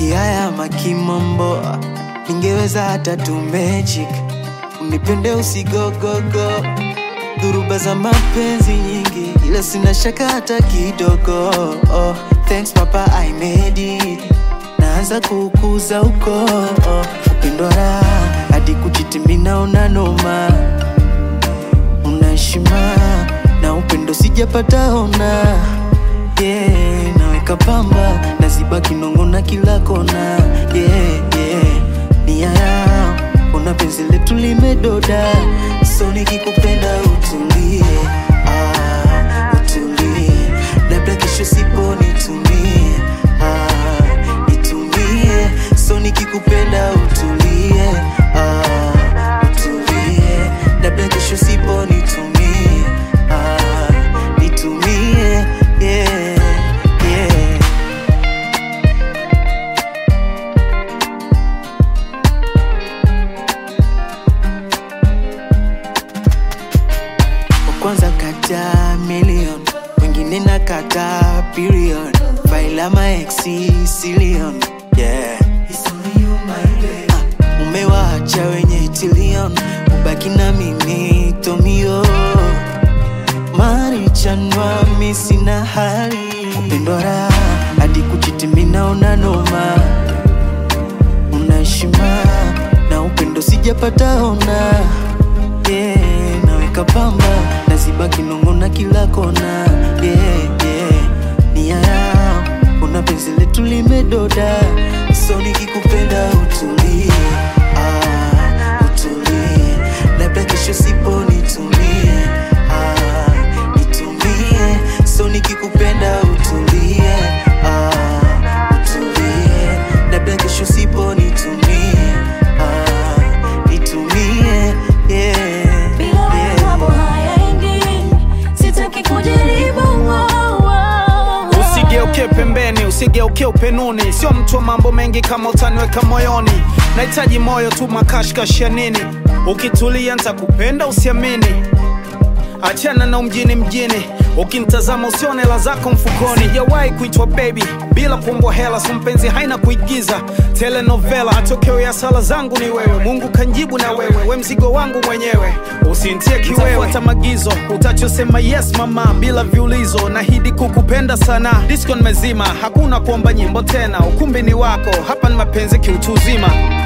Kiaya makimombo, ningeweza hata tu magic. Unipende usigogogo, dhuruba za mapenzi nyingi, ila sina shaka hata kidogo. Oh, thanks papa I made it, naanza kukuza uko. Upendo raha, hadi kuchitimi naona noma. Unaheshima, na upendo sijapata ona. Yeah, naweka pamba, naziba kinongo na kila kona. Yeah, nia yao, una penzi letu limedoda. So nikikupenda utulie, utulie. Labda kesho sipo nitumie, nitumie. So nikikupenda utulie, utulie. Labda kesho sipo nitumie, nitumie. Yeah. Kwanza kata million, wengine na kata period. Faila my exilion, yeah. It's only you my baby. Umewaacha wenye tilion, ubaki na mimi tomio. Marichanwa mi sina hali. Upendo raha, hadi kuchitimi naona noma. Unaheshima, na upendo sijapata ona. Yeah, naweka pamba, naziba kinongo na kila kona. Yeah, nia yao, una penzi letu limedoda. So nikikupenda utulie, utulie. Labda kesho sipo nitumie, nitumie. So nikikupenda utulie, utulie. Labda kesho sipo nitumie, nitumie. Yeah. Usigeuke pembeni, usigeuke upenuni. Sio mtu wa mambo mengi kama utaniweka moyoni. Nahitaji moyo tu, makashkash ya nini? Ukitulia nitakupenda usiamini. Achana na mjini, ukinitazama usione hela zako mfukoni. Sijawahi kuitwa baby bila kuombwa hela, so mpenzi haina kuigiza telenovela. Matokeo ya sala zangu ni wewe, Mungu kanjibu na wewe. We mzigo wangu mwenyewe, usintie kiwewe. Fuata maagizo, utachosema yes mama, bila viulizo. Nahidi kukupenda sana, disco nimezima. Hakuna kuomba nyimbo tena, ukumbi ni wako. Hapa ni mapenzi kiutu uzima.